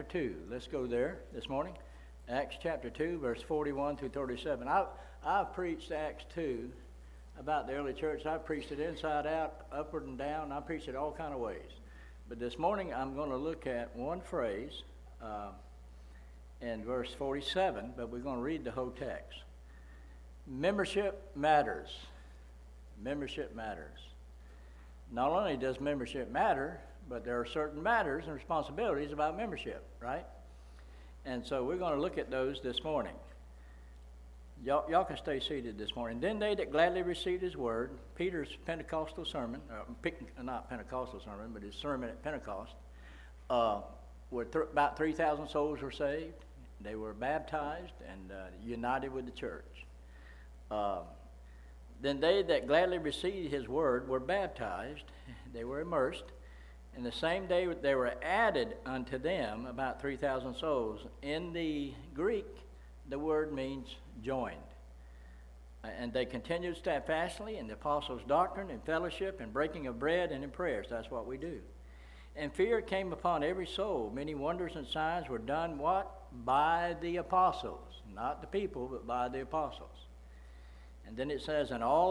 2. Let's go there this morning. Acts chapter 2, verse 41 through 37. I've preached Acts 2 about the early church. I've preached it inside out, upward and down. I preached it all kind of ways. But this morning I'm going to look at one phrase in verse 47, but we're going to read the whole text. Membership matters. Membership matters. Not only does membership matter, but there are certain matters and responsibilities about membership, right? And so we're going to look at those this morning. Y'all can stay seated this morning. Then they that gladly received his word, Peter's Pentecostal sermon, not Pentecostal sermon, but his sermon at Pentecost, about 3,000 souls were saved. They were baptized and united with the church. Then they that gladly received his word were baptized. They were immersed. And the same day they were added unto them about 3,000 souls. In the Greek, the word means joined. And they continued steadfastly in the apostles' doctrine and fellowship and breaking of bread and in prayers. That's what we do. And fear came upon every soul. Many wonders and signs were done, what? By the apostles. Not the people, but by the apostles. And then it says, and all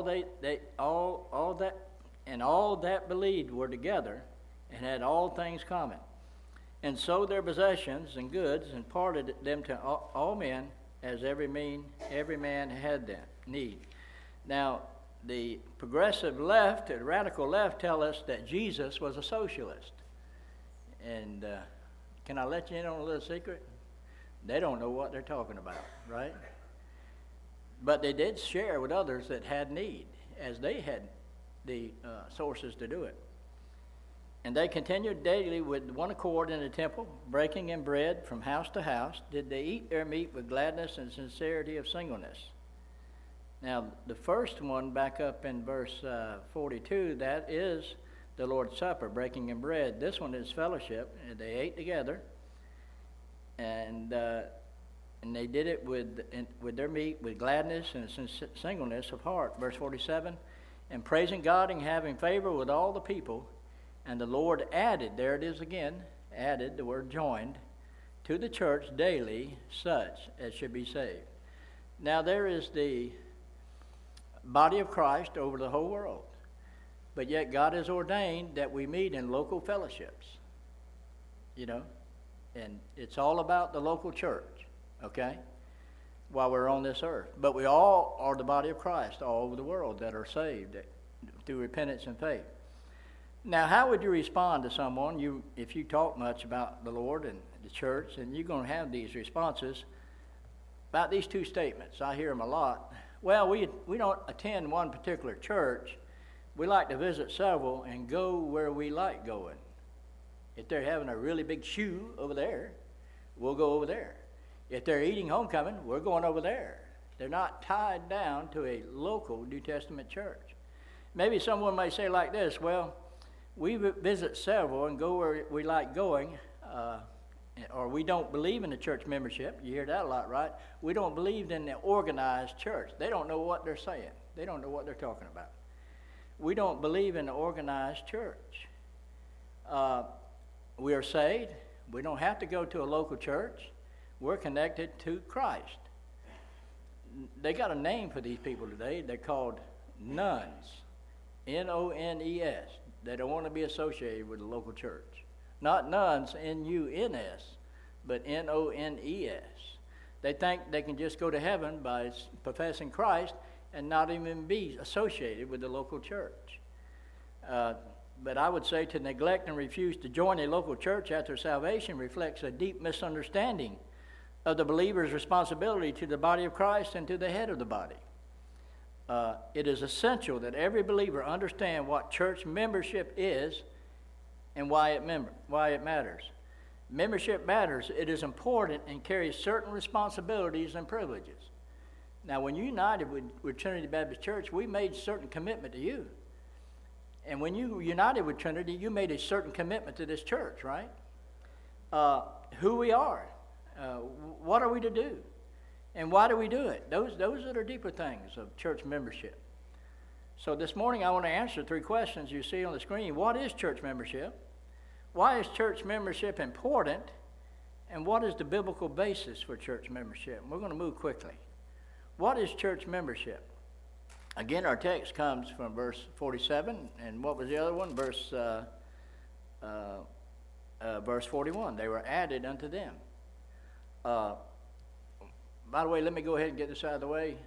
that believed were together and had all things common, and sold their possessions and goods and parted them to all men as every man had them need. Now, the progressive left, the radical left, tell us that Jesus was a socialist. And can I let you in on a little secret? They don't know what they're talking about, right? But they did share with others that had need, as they had the sources to do it. And they continued daily with one accord in the temple, breaking in bread from house to house. Did they eat their meat with gladness and sincerity of singleness? Now, the first one, back up in verse 42, that is the Lord's Supper, breaking in bread. This one is fellowship. And they ate together, and they did it with their meat with gladness and singleness of heart. Verse 47, and praising God and having favor with all the people. And the Lord added, there it is again, added, the word joined, to the church daily such as should be saved. Now there is the body of Christ over the whole world. But yet God has ordained that we meet in local fellowships. And it's all about the local church, okay, while we're on this earth. But we all are the body of Christ all over the world that are saved through repentance and faith. Now, how would you respond to someone, if you talk much about the Lord and the church, and you're going to have these responses about these two statements? I hear them a lot. Well, we don't attend one particular church. We like to visit several and go where we like going. If they're having a really big shoe over there, we'll go over there. If they're eating homecoming, we're going over there. They're not tied down to a local New Testament church. Maybe someone may say like this, well, we visit several and go where we like going, or we don't believe in the church membership. You hear that a lot, right? We don't believe in the organized church. They don't know what they're saying. They don't know what they're talking about. We don't believe in the organized church. We are saved. We don't have to go to a local church. We're connected to Christ. They got a name for these people today. They're called nuns, N-O-N-E-S. They don't want to be associated with the local church. Not nuns, N-U-N-S, but N-O-N-E-S. They think they can just go to heaven by professing Christ and not even be associated with the local church. But I would say to neglect and refuse to join a local church after salvation reflects a deep misunderstanding of the believer's responsibility to the body of Christ and to the head of the body. It is essential that every believer understand what church membership is and why it matters. Membership matters. It is important and carries certain responsibilities and privileges. Now, when you united with Trinity Baptist Church, we made certain commitment to you. And when you united with Trinity, you made a certain commitment to this church, right? Who we are, what are we to do? And why do we do it? Those are the deeper things of church membership. So this morning I want to answer 3 questions you see on the screen. What is church membership? Why is church membership important? And what is the biblical basis for church membership? We're going to move quickly. What is church membership? Again, our text comes from verse 47, and what was the other one? Verse 41. They were added unto them. By the way, let me go ahead and get this out of the way.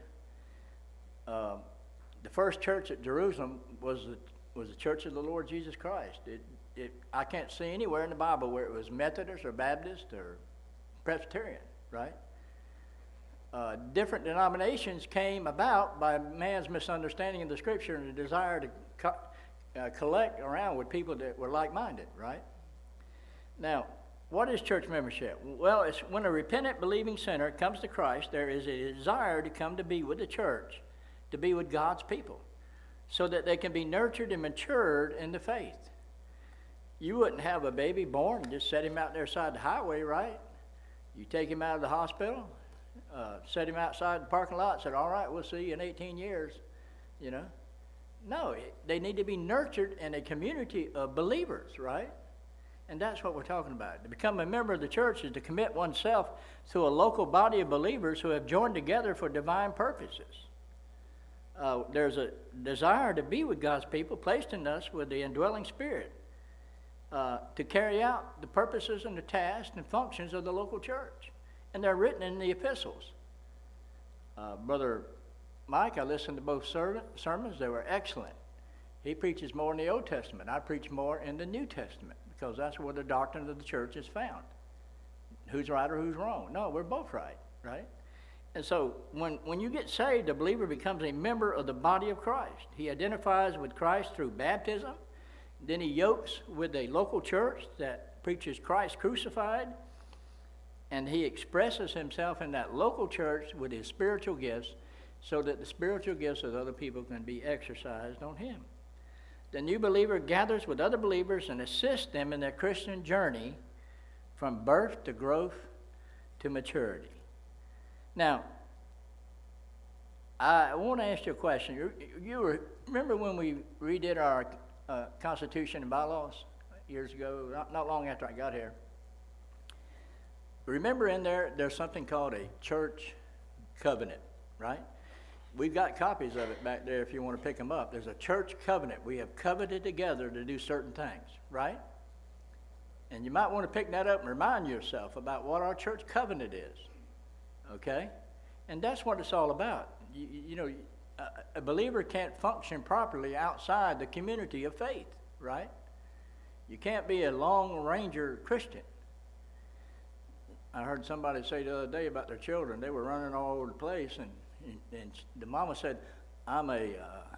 The first church at Jerusalem was the church of the Lord Jesus Christ. I can't see anywhere in the Bible where it was Methodist or Baptist or Presbyterian, right? Different denominations came about by man's misunderstanding of the Scripture and the desire to collect around with people that were like-minded, right? Now, what is church membership? Well, it's when a repentant, believing sinner comes to Christ, there is a desire to come to be with the church, to be with God's people, so that they can be nurtured and matured in the faith. You wouldn't have a baby born and just set him out there beside the highway, right? You take him out of the hospital, set him outside the parking lot, and said, all right, we'll see you in 18 years, you know. No, they need to be nurtured in a community of believers, right? And that's what we're talking about. To become a member of the church is to commit oneself to a local body of believers who have joined together for divine purposes. There's a desire to be with God's people placed in us with the indwelling Spirit to carry out the purposes and the tasks and functions of the local church. And they're written in the epistles. Brother Mike, I listened to both sermons. They were excellent. He preaches more in the Old Testament. I preach more in the New Testament because that's where the doctrine of the church is found. Who's right or who's wrong? No, we're both right, right? And so when you get saved, a believer becomes a member of the body of Christ. He identifies with Christ through baptism. Then he yokes with a local church that preaches Christ crucified. And he expresses himself in that local church with his spiritual gifts so that the spiritual gifts of other people can be exercised on him. The new believer gathers with other believers and assists them in their Christian journey from birth to growth to maturity. Now, I want to ask you a question. You remember when we redid our Constitution and bylaws years ago, not long after I got here? Remember in there's something called a church covenant, right? We've got copies of it back there if you want to pick them up. There's a church covenant. We have covenanted together to do certain things, right? And you might want to pick that up and remind yourself about what our church covenant is, okay? And that's what it's all about. You know, a believer can't function properly outside the community of faith, right? You can't be a Lone Ranger Christian. I heard somebody say the other day about their children. They were running all over the place, and the mama said, I'm a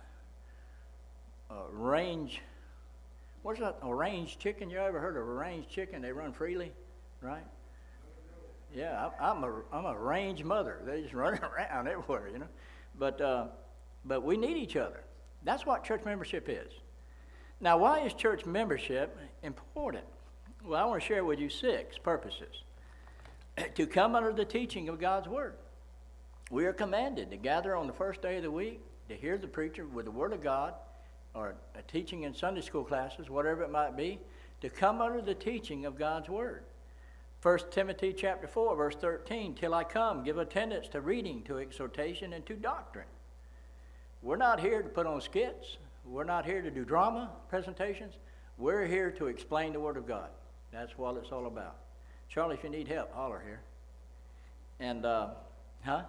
range, what's that, a range chicken? You ever heard of a range chicken? They run freely, right? Yeah, I'm a range mother. They just run around everywhere, you know. But we need each other. That's what church membership is. Now, why is church membership important? Well, I want to share with you 6 purposes. To come under the teaching of God's Word. We are commanded to gather on the first day of the week, to hear the preacher with the Word of God, or a teaching in Sunday school classes, whatever it might be, to come under the teaching of God's Word. 1 Timothy chapter 4, verse 13, till I come, give attendance to reading, to exhortation, and to doctrine. We're not here to put on skits. We're not here to do drama presentations. We're here to explain the Word of God. That's what it's all about. Charlie, if you need help, holler here. And, huh?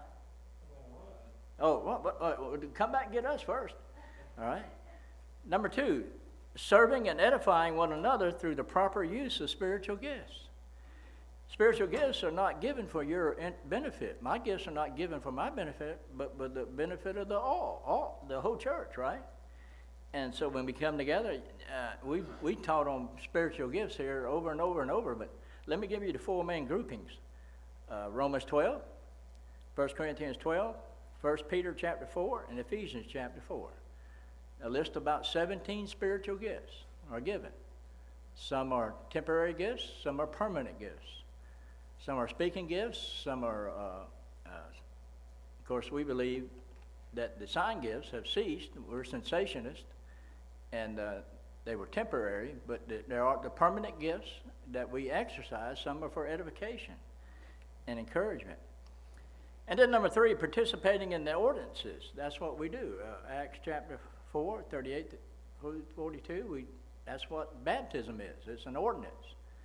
Oh, come back and get us first. All right. Number 2, serving and edifying one another through the proper use of spiritual gifts. Spiritual gifts are not given for your benefit. My gifts are not given for my benefit, but the benefit of the whole church, right? And so when we come together, we taught on spiritual gifts here over and over and over, but let me give you the 4 main groupings. Romans 12, 1 Corinthians 12, 1 Peter chapter 4, and Ephesians chapter 4. A list of about 17 spiritual gifts are given. Some are temporary gifts, some are permanent gifts. Some are speaking gifts, some are, of course, we believe that the sign gifts have ceased. We're cessationists, and They were temporary, but there are the permanent gifts that we exercise. Some are for edification and encouragement. And then number 3, participating in the ordinances. That's what we do. Acts chapter 4, 38 to 42, that's what baptism is. It's an ordinance.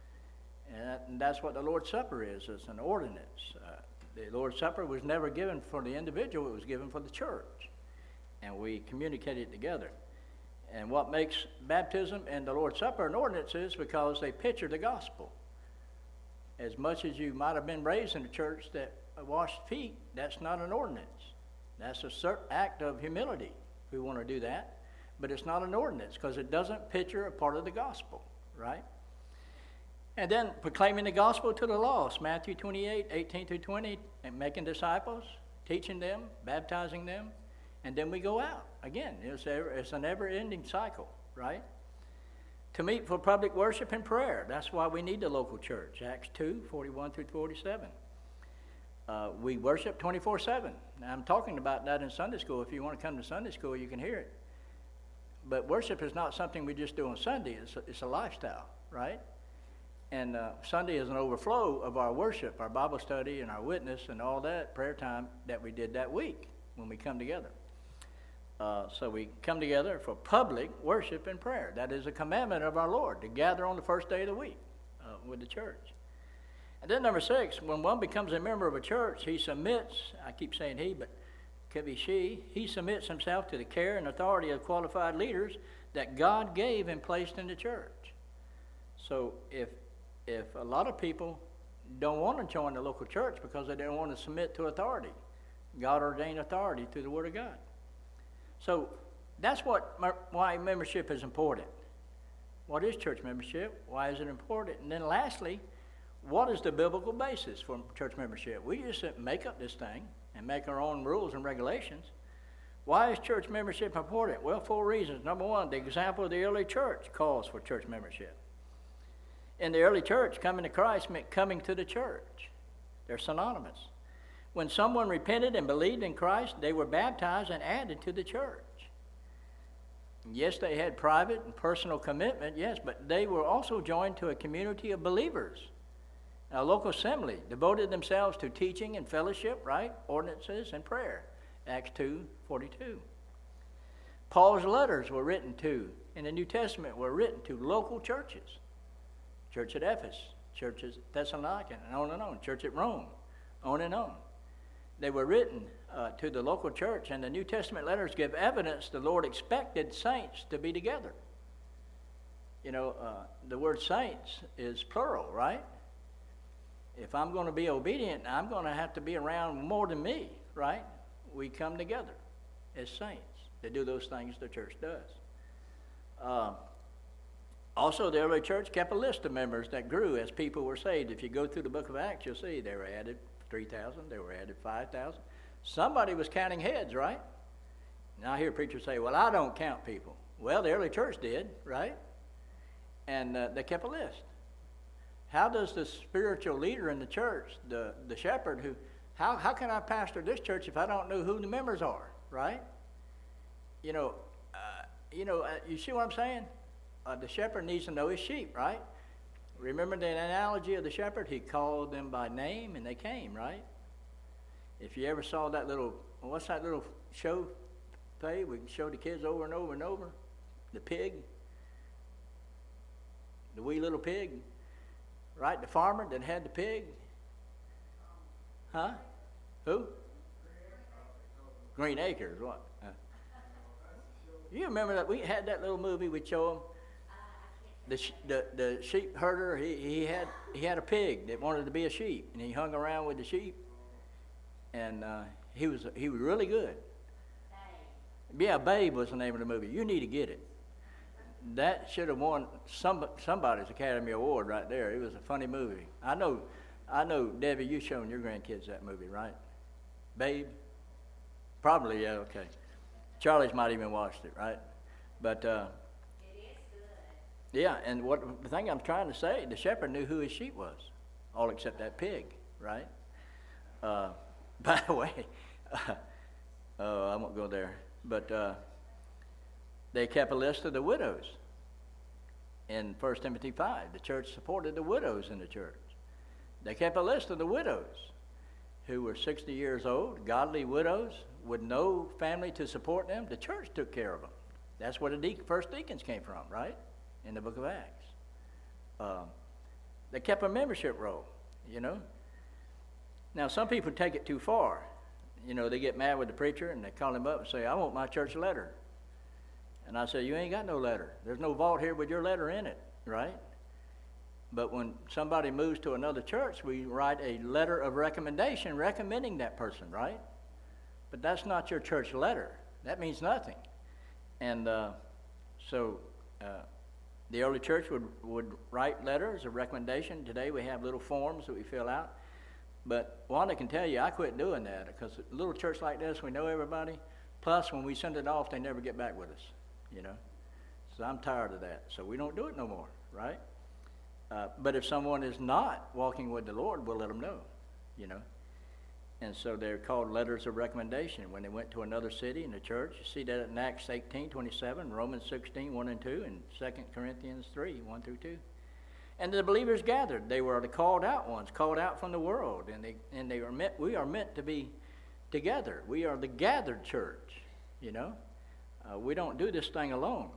And that's what the Lord's Supper is. It's an ordinance. The Lord's Supper was never given for the individual. It was given for the church. And we communicate it together. And what makes baptism and the Lord's Supper an ordinance is because they picture the gospel. As much as you might have been raised in a church that washed feet, that's not an ordinance. That's a certain act of humility. We want to do that. But it's not an ordinance because it doesn't picture a part of the gospel, right? And then proclaiming the gospel to the lost, Matthew 28, 18 through 20, and making disciples, teaching them, baptizing them, and then we go out. Again, it's a never-ending cycle, right? To meet for public worship and prayer. That's why we need the local church. Acts 2, 41 through 47. We worship 24/7. Now, I'm talking about that in Sunday school. If you want to come to Sunday school, you can hear it. But worship is not something we just do on Sunday. It's a lifestyle, right? And Sunday is an overflow of our worship, our Bible study, and our witness, and all that prayer time that we did that week when we come together. So we come together for public worship and prayer. That is a commandment of our Lord, to gather on the first day of the week with the church. And then number 6, when one becomes a member of a church, he submits, I keep saying he, but it could be she, he submits himself to the care and authority of qualified leaders that God gave and placed in the church. So if a lot of people don't want to join the local church because they don't want to submit to authority, God-ordained authority through the Word of God. So that's why membership is important. What is church membership? Why is it important? And then lastly, what is the biblical basis for church membership? We just make up this thing and make our own rules and regulations. Why is church membership important? Well, 4 reasons. Number 1, the example of the early church calls for church membership. In the early church, coming to Christ meant coming to the church. They're synonymous. When someone repented and believed in Christ, they were baptized and added to the church. Yes, they had private and personal commitment, yes, but they were also joined to a community of believers. A local assembly devoted themselves to teaching and fellowship, right? Ordinances and prayer. Acts 2:42. Paul's letters were written to, in the New Testament, were written to local churches. Church at Ephesus, church at Thessalonica, and on. Church at Rome, on and on. They were written to the local church, and the New Testament letters give evidence the Lord expected saints to be together. You know, the word saints is plural, right? If I'm going to be obedient, I'm going to have to be around more than me, right? We come together as saints to do those things the church does. Also, the early church kept a list of members that grew as people were saved. If you go through the book of Acts, you'll see they were added 3,000, they were added 5,000. Somebody was counting heads, right? Now I hear preachers say, well, I don't count people. Well, the early church did, right? And they kept a list. How does the spiritual leader in the church, the shepherd, how can I pastor this church if I don't know who the members are, right? You see what I'm saying? The shepherd needs to know his sheep, right? Remember the analogy of the shepherd? He called them by name and they came, right? If you ever saw that what's that little show play we show the kids over and over and over? The pig. The wee little pig. Right? The farmer that had the pig. Huh? Who? Green Acres. What? You remember that we had that little movie we'd show them? The sheep herder, he had a pig that wanted to be a sheep, and he hung around with the sheep, and he was really good. Yeah, Babe was the name of the movie. You need to get it. That should have won somebody's Academy Award right there. It was a funny movie. I know, Debbie, you've shown your grandkids that movie, right? Babe? Probably, yeah, okay. Charlie's might even watched it, right? But yeah, and the thing I'm trying to say, the shepherd knew who his sheep was, all except that pig, right? By the way, I won't go there, but they kept a list of the widows in 1 Timothy 5. The church supported the widows in the church. They kept a list of the widows who were 60 years old, godly widows with no family to support them. The church took care of them. That's where the first deacons came from, right? In the book of Acts. They kept a membership roll, you know. Now, some people take it too far. You know, they get mad with the preacher and they call him up and say, I want my church letter. And I say, you ain't got no letter. There's no vault here with your letter in it, right? But when somebody moves to another church, we write a letter of recommendation recommending that person, right? But that's not your church letter. That means nothing. And so the early church would write letters of recommendation. Today we have little forms that we fill out. But Wanda can tell you, I quit doing that because a little church like this, we know everybody. Plus, when we send it off, they never get back with us, you know. So I'm tired of that. So we don't do it no more, right? But if someone is not walking with the Lord, we'll let them know, you know. And so they're called letters of recommendation when they went to another city in the church. You see that in Acts 18:27, Romans 16, 1 and 2, and 2 Corinthians 3, 1 through 2. And the believers gathered. They were the called out ones, called out from the world. And they were meant, we are meant to be together. We are the gathered church, you know. We don't do this thing alone.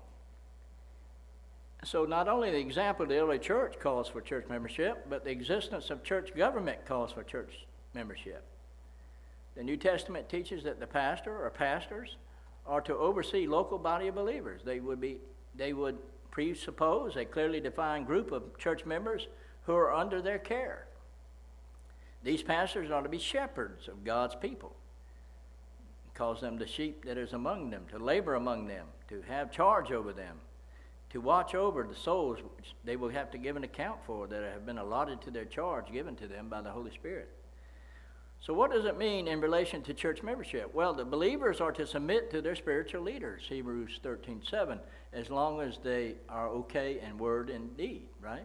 So not only the example of the early church calls for church membership, but the existence of church government calls for church membership. The New Testament teaches that the pastor or pastors are to oversee local body of believers. They would presuppose a clearly defined group of church members who are under their care. These pastors are to be shepherds of God's people. He calls them the sheep that is among them, to labor among them, to have charge over them, to watch over the souls which they will have to give an account for that have been allotted to their charge given to them by the Holy Spirit. So what does it mean in relation to church membership? Well, the believers are to submit to their spiritual leaders, Hebrews 13:7, as long as they are okay in word and deed, right?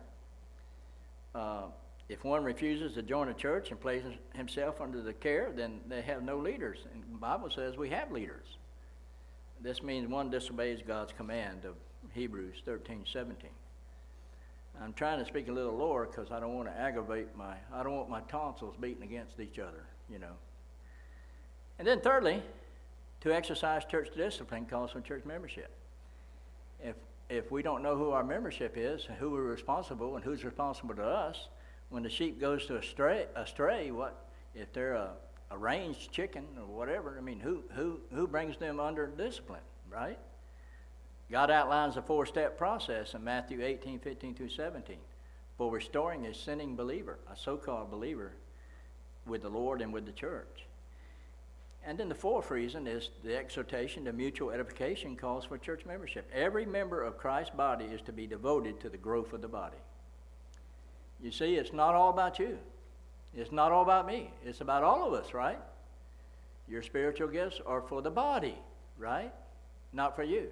If one refuses to join a church and places himself under the care, then they have no leaders. And the Bible says we have leaders. This means one disobeys God's command of Hebrews 13:17. I'm trying to speak a little lower because I don't want to I don't want my tonsils beating against each other, you know. And then thirdly, to exercise church discipline calls for church membership. If we don't know who our membership is, who we're responsible, and who's responsible to us, when the sheep goes to astray, what if they're a range chicken or whatever? I mean, who brings them under discipline, right? God outlines a 4-step process in Matthew 18:15-17 for restoring a sinning believer, a so-called believer, with the Lord and with the church. And then the fourth reason is the exhortation to mutual edification calls for church membership. Every member of Christ's body is to be devoted to the growth of the body. You see, it's not all about you. It's not all about me. It's about all of us, right? Your spiritual gifts are for the body, right? Not for you.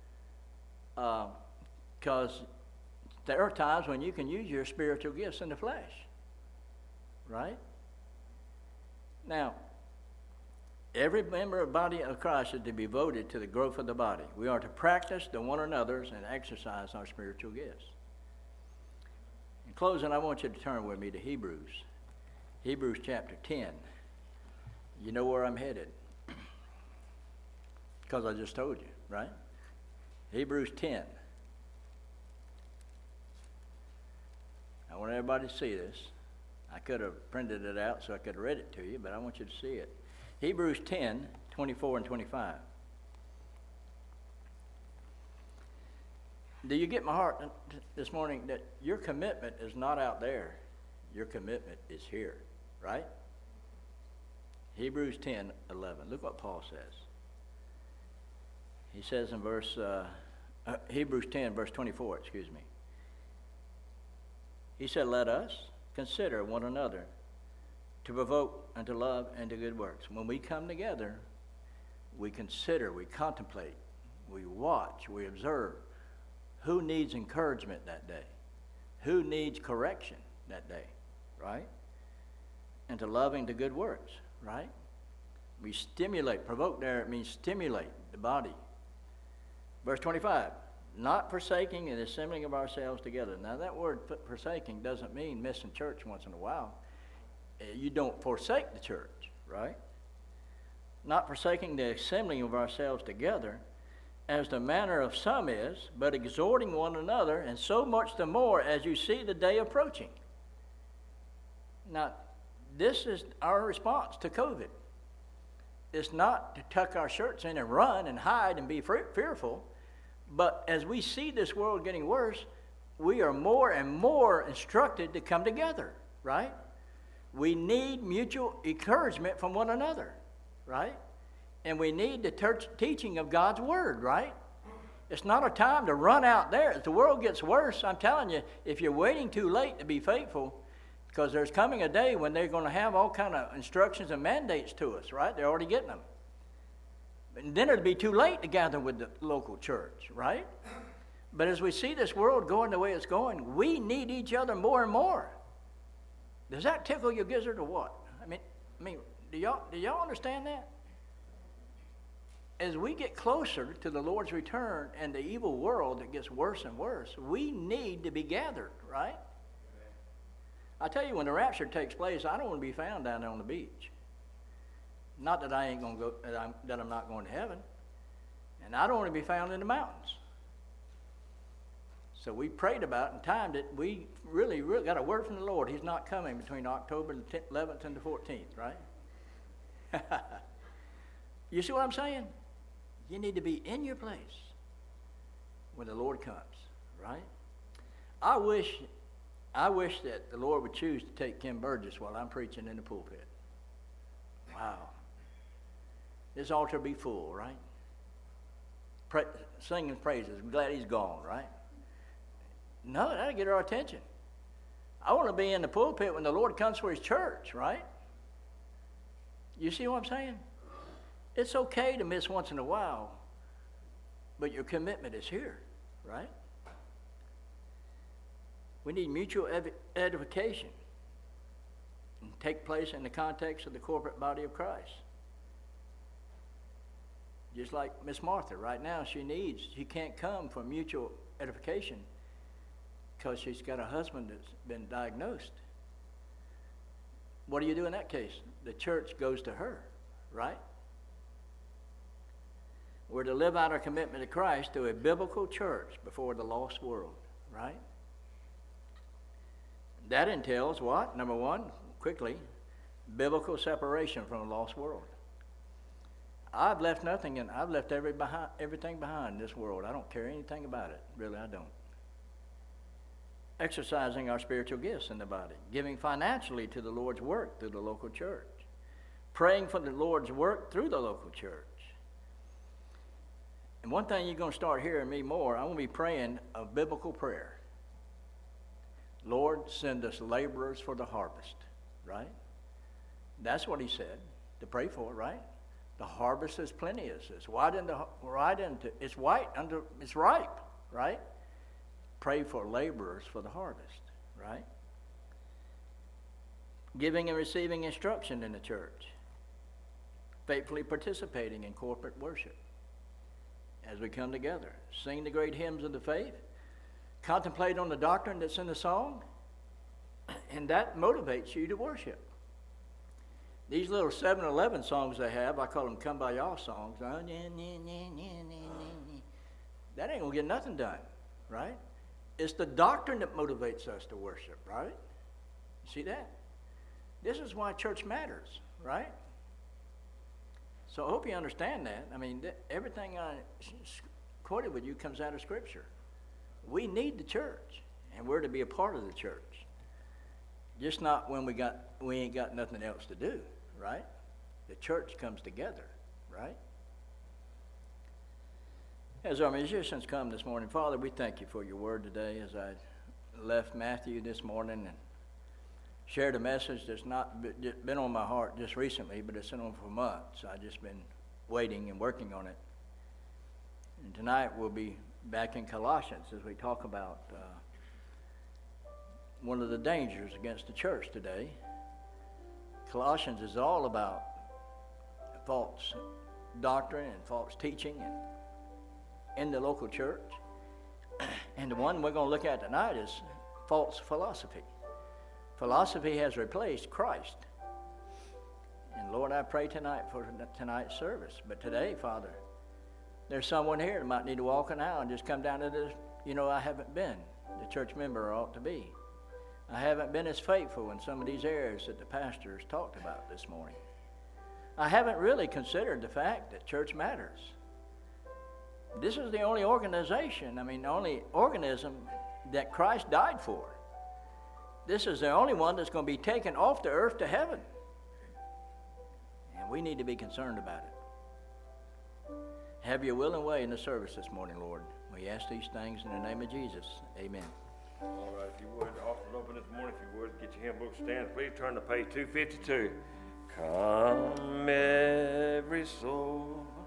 Because there are times when you can use your spiritual gifts in the flesh, right? Now, every member of the body of Christ is to be devoted to the growth of the body. We are to practice the one another's and exercise our spiritual gifts. In closing, I want you to turn with me to Hebrews chapter 10. You know where I'm headed, because I just told you, right? Hebrews 10. I want everybody to see this. I could have printed it out so I could have read it to you, but I want you to see it. Hebrews 10, 24 and 25. Do you get my heart this morning that your commitment is not out there? Your commitment is here, right? Hebrews 10, 11. Look what Paul says. He says in Hebrews 10, verse 24, He said, let us consider one another to provoke unto love and to good works. When we come together, we consider, we contemplate, we watch, we observe who needs encouragement that day, who needs correction that day, right? And to loving to good works, right? We stimulate, provoke there, it means stimulate the body. Verse 25, not forsaking the assembling of ourselves together. Now, that word forsaking doesn't mean missing church once in a while. You don't forsake the church, right? Not forsaking the assembling of ourselves together, as the manner of some is, but exhorting one another, and so much the more as you see the day approaching. Now, this is our response to COVID. It's not to tuck our shirts in and run and hide and be fearful, but as we see this world getting worse, we are more and more instructed to come together, right? We need mutual encouragement from one another, right? And we need the teaching of God's Word, right? It's not a time to run out there. As the world gets worse, I'm telling you, if you're waiting too late to be faithful, because there's coming a day when they're going to have all kind of instructions and mandates to us, right? They're already getting them. And then it'll be too late to gather with the local church, right? But as we see this world going the way it's going, we need each other more and more. Does that tickle your gizzard or what? I mean, do y'all understand that? As we get closer to the Lord's return and the evil world that gets worse and worse, we need to be gathered, right? I tell you, when the rapture takes place, I don't want to be found down there on the beach. Not that I ain't going to go, that I'm not going to heaven. And I don't want to be found in the mountains. So we prayed about it and timed it. We really got a word from the Lord. He's not coming between October the 11th and the 14th, right? You see what I'm saying? You need to be in your place when the Lord comes, right? I wish that the Lord would choose to take Kim Burgess while I'm preaching in the pulpit. Wow. This altar be full, right? Singing praises. I'm glad he's gone, right? No, that'll get our attention. I want to be in the pulpit when the Lord comes for his church, right? You see what I'm saying? It's okay to miss once in a while, but your commitment is here, right? We need mutual edification and take place in the context of the corporate body of Christ. Just like Miss Martha, right now she can't come for mutual edification because she's got a husband that's been diagnosed. What do you do in that case? The church goes to her, right? We're to live out our commitment to Christ through a biblical church before the lost world, right? That entails what? Number one, quickly, biblical separation from the lost world. I've left nothing, and I've left everything behind in this world. I don't care anything about it. Really, I don't. Exercising our spiritual gifts in the body. Giving financially to the Lord's work through the local church. Praying for the Lord's work through the local church. And one thing you're going to start hearing me more, I'm going to be praying a biblical prayer. Lord, send us laborers for the harvest, right? That's what he said to pray for, right? The harvest is plenteous. It's it's ripe, right? Pray for laborers for the harvest, right? Giving and receiving instruction in the church. Faithfully participating in corporate worship as we come together. Sing the great hymns of the faith. Contemplate on the doctrine that's in the song. And that motivates you to worship. These little 7-Eleven songs they have, I call them Kumbaya songs. That ain't going to get nothing done, right? It's the doctrine that motivates us to worship, right? You see that? This is why church matters, right? So I hope you understand that. I mean, everything I quoted with you comes out of Scripture. We need the church, and we're to be a part of the church. Just not when we ain't got nothing else to do, right? The church comes together, right? As our musicians come this morning, Father, we thank you for your word today. As I left Matthew this morning and shared a message that's not been on my heart just recently, but it's been on for months. I've just been waiting and working on it. And tonight we'll be back in Colossians as we talk about one of the dangers against the church today. Colossians is all about false doctrine and false teaching and in the local church. And the one we're going to look at tonight is false philosophy. Philosophy has replaced Christ. And Lord, I pray tonight for tonight's service. But today, Father, there's someone here that might need to walk an aisle and just come down to this. I haven't been the church member I ought to be. I haven't been as faithful in some of these areas that the pastor has talked about this morning. I haven't really considered the fact that church matters. This is the only organization, the only organism that Christ died for. This is the only one that's going to be taken off the earth to heaven. And we need to be concerned about it. Have your will and way in the service this morning, Lord. We ask these things in the name of Jesus. Amen. All right, if you would, often open this morning, if you would, get your hymn book stand. Please turn to page 252. Come, every soul.